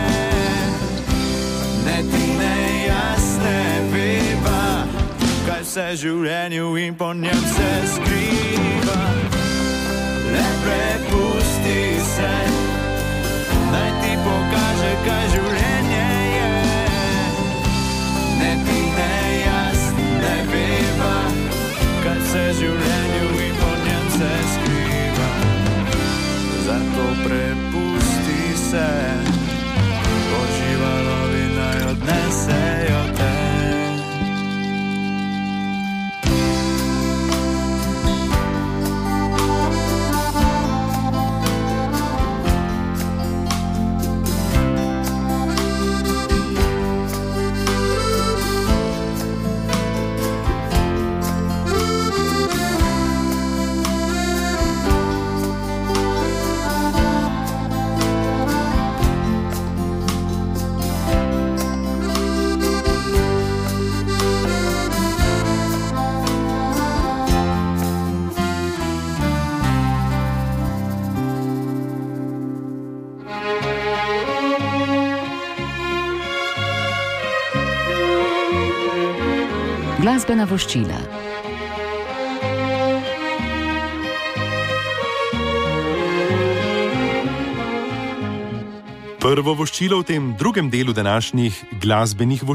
Ne ti nejasne veva, kaj se življenju in po njem se skriva. Le prepusti se, naj ti pokaže, kaj življenje je. Ne ti nejasne veva, kaj se življenju in po njem se skriva. Zato prepusti se, Božji valovi naj odnesejo te. Glasbena voščila. Prvo voščilo v tem drugem delu današnjih glasbenih voščil